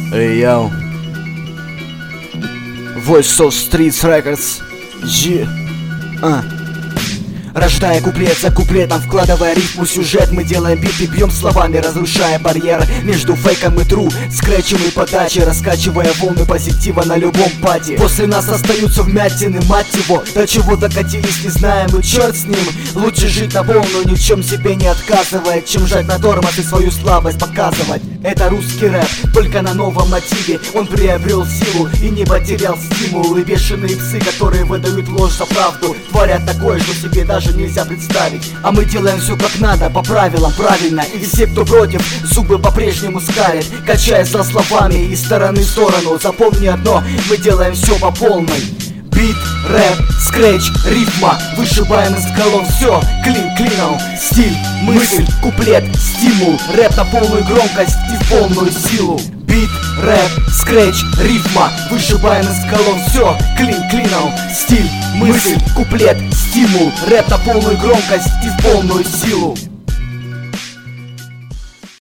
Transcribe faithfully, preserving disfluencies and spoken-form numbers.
Эй, йоу. Voice of Streets Records. Е. А. Рождая куплет за куплетом, вкладывая рифму, сюжет, мы делаем биты, бьем словами, разрушая барьер между фейком и тру, скретчем и подачей, раскачивая волны позитива на любом пати. После нас остаются вмятины, мать его, до чего докатились, не знаем, и черт с ним. Лучше жить на волну, ни в чем себе не отказывая, чем жать на тормоз и свою слабость показывать. Это русский рэп, только на новом мотиве. Он приобрел силу и не потерял стимул. И бешеные псы, которые выдают ложь за правду, творят такое, что себе даже нельзя представить. А мы делаем все как надо, по правилам, правильно. И все, кто против, зубы по-прежнему скалят, качаясь за словами из стороны в сторону. Запомни одно, мы делаем все по полной. Бит, рэп, скретч, рифма, вышибаем из колонн все клин клином. Стиль, мысль, куплет, стимул, рэп на полную громкость и в полную силу. Бит, рэп, скретч, рифма, вышибаем из колонн все клин клином. Стиль, мысль, куплет, стимул, рэп на полную громкость и в полную силу.